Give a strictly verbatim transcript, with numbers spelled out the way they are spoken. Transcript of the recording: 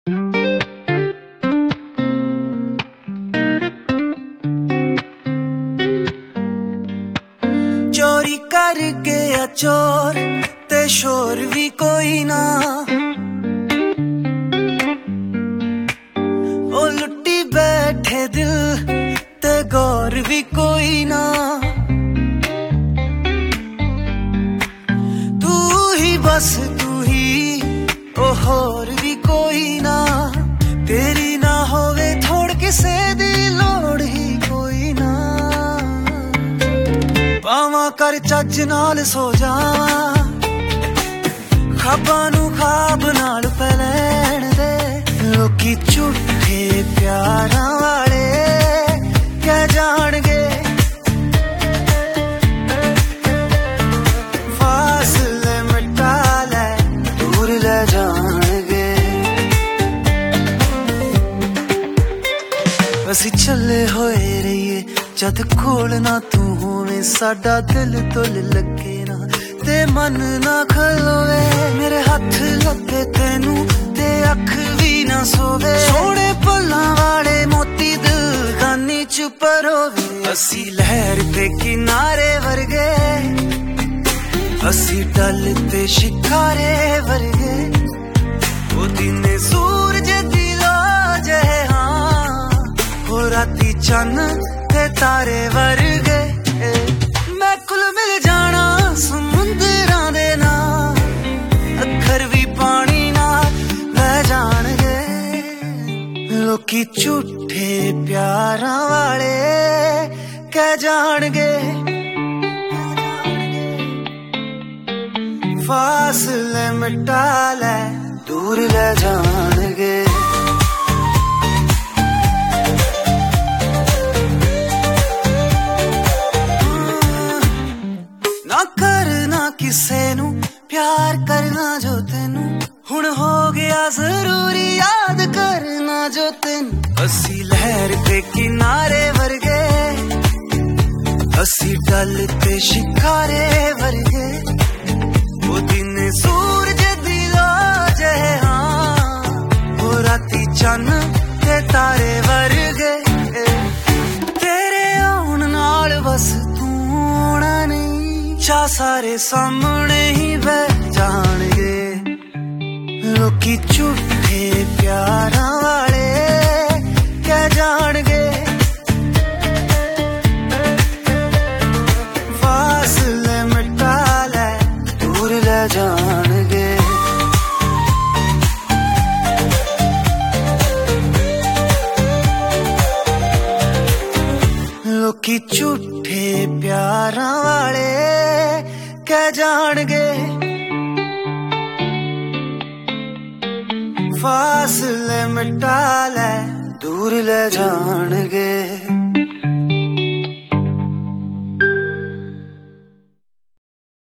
चोरी कर गया चोर ते शोर भी कोई ना, ओ लुटी बैठे दिल ते गौर भी कोई ना। तू ही बस तू ही ओ होर भी कोई ना, तेरी ना होवे थोड़ किसे दी लोड़ ही कोई ना। पावां कर चज नाल सो जावां, ख्वाबां नू ख्वाब नाल पै लैण दे। लोकी झूठे प्यारां वाले कै जाणगे, फासले मिटा लै दूर लै जाणगे। असीं चले होए रहीए जद कोल ना तू होवे, साडा दिल तुल लगे ना ते मन ना खलोवे। मेरे हथ लगे तेनू ते अख भी ना सोवे, सोने पल्लां वाले मोती दिल गानी च परोवे। असी लहर ते किनारे वर्गे, असी डल ते शिकारे वर्गे, ओ दिने सूरज दी लो जहे हाँ, हो राती चन्न ते तारे वर्गे। मैं कुल मिल जाना समुंदरां दे नाल, अखर भी पानी नाल बह जाणगे। लोकी झूठे प्यारां वाले कै जाणगे, फासले मिटा लै दूर लै जाणगे। ना करना किसे नू प्यार करना जो तेनू, हुण हो गया जरूरी याद करना जो तेनू। असी लहर ते किनारे वर्गे, असी डल ते शिकारे वर्गे, वो दिन सूरज दी लो जहे हाँ, वो राती चन्न ते तारे वर्गे। तेरे आउण नाल बस तू आउणा नहीं, चा सारे सामने ही बह जाणगे। लोकी झूठे प्यारां वाले कै जाणगे, फासले मिटा लै दूर लै जाणगे। लोकी झूठे प्यारां वाले कै जाणगे, फासले मिटा लै दूर लै जाणगे।